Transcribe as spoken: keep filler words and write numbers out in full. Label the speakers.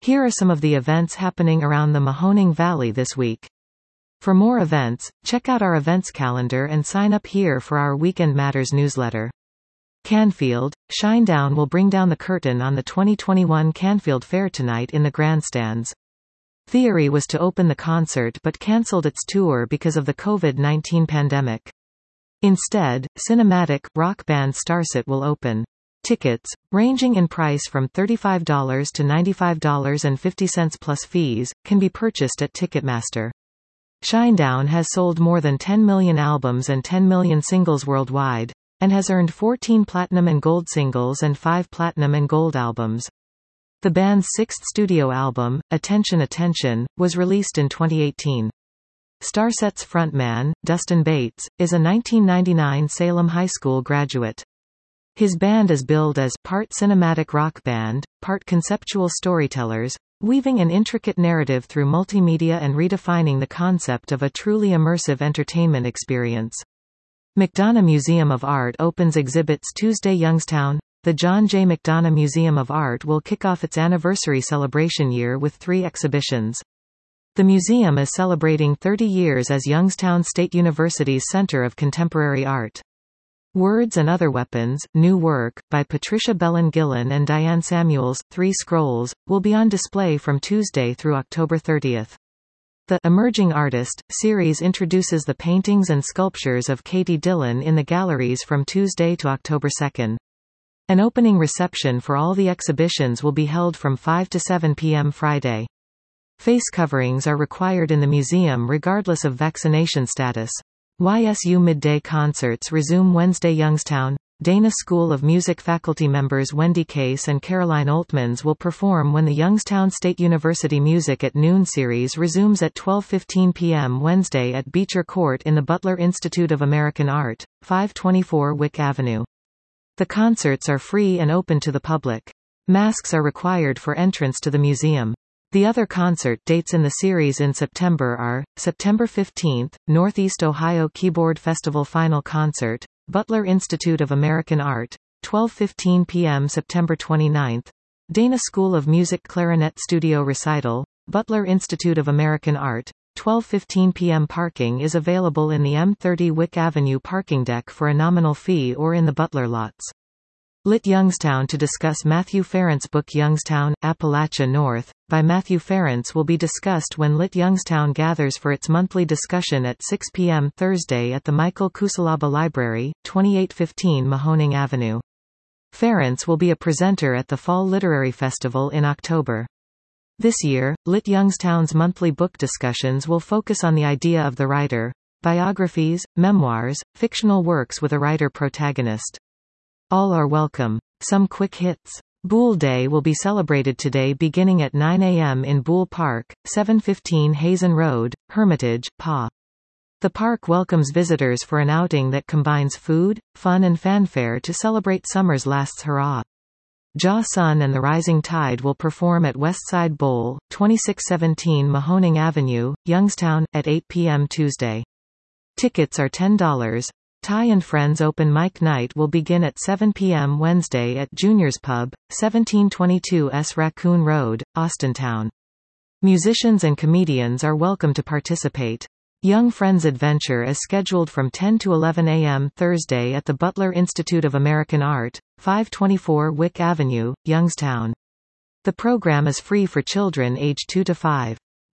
Speaker 1: Here are some of the events happening around the Mahoning Valley this week. For more events, check out our events calendar and sign up here for our Weekend Matters newsletter. Canfield, Shinedown will bring down the curtain on the twenty twenty-one Canfield Fair tonight in the grandstands. Theory was to open the concert but cancelled its tour because of the COVID nineteen pandemic. Instead, cinematic rock band Starset will open. Tickets, ranging in price from thirty-five dollars to ninety-five dollars and fifty cents plus fees, can be purchased at Ticketmaster. Shinedown has sold more than ten million albums and ten million singles worldwide, and has earned fourteen platinum and gold singles and five platinum and gold albums. The band's sixth studio album, Attention Attention, was released in twenty eighteen. Starset's frontman, Dustin Bates, is a nineteen ninety-nine Salem High School graduate. His band is billed as part cinematic rock band, part conceptual storytellers, weaving an intricate narrative through multimedia and redefining the concept of a truly immersive entertainment experience. McDonough Museum of Art opens exhibits Tuesday. Youngstown. The John J. McDonough Museum of Art will kick off its anniversary celebration year with three exhibitions. The museum is celebrating thirty years as Youngstown State University's Center of Contemporary Art. Words and Other Weapons, new work, by Patricia Bellin Gillen and Diane Samuels, Three Scrolls, will be on display from Tuesday through October thirtieth. The Emerging Artist series introduces the paintings and sculptures of Katie Dillon in the galleries from Tuesday to October second. An opening reception for all the exhibitions will be held from five to seven p m Friday. Face coverings are required in the museum regardless of vaccination status. Y S U midday concerts resume Wednesday. Youngstown. Dana School of Music faculty members Wendy Case and Caroline Oltmans will perform when the Youngstown State University Music at Noon series resumes at twelve fifteen p m Wednesday at Beecher Court in the Butler Institute of American Art, five twenty-four Wick Avenue. The concerts are free and open to the public. Masks are required for entrance to the museum. The other concert dates in the series in September are, September fifteenth, Northeast Ohio Keyboard Festival Final Concert, Butler Institute of American Art, twelve fifteen p m September twenty-ninth, Dana School of Music Clarinet Studio Recital, Butler Institute of American Art, twelve fifteen p m Parking is available in the M thirty Wick Avenue parking deck for a nominal fee or in the Butler lots. Lit Youngstown to discuss Matthew Ferrant's book Youngstown, Appalachia North, by Matthew Ferrant will be discussed when Lit Youngstown gathers for its monthly discussion at six p m Thursday at the Michael Kusalaba Library, twenty-eight fifteen Mahoning Avenue. Ferrant will be a presenter at the Fall Literary Festival in October. This year, Lit Youngstown's monthly book discussions will focus on the idea of the writer, biographies, memoirs, fictional works with a writer protagonist. All are welcome. Some quick hits. Boole Day will be celebrated today beginning at nine a m in Boole Park, seven fifteen Hazen Road, Hermitage, P A. The park welcomes visitors for an outing that combines food, fun and fanfare to celebrate summer's last hurrah. Ja Sun and the Rising Tide will perform at Westside Bowl, twenty-six seventeen Mahoning Avenue, Youngstown, at eight p m Tuesday. Tickets are ten dollars. Ty and Friends Open Mic Night will begin at seven p m Wednesday at Junior's Pub, seventeen twenty-two S Raccoon Road, Austintown. Musicians and comedians are welcome to participate. Young Friends Adventure is scheduled from ten to eleven a m Thursday at the Butler Institute of American Art, five twenty-four Wick Avenue, Youngstown. The program is free for children aged two to five.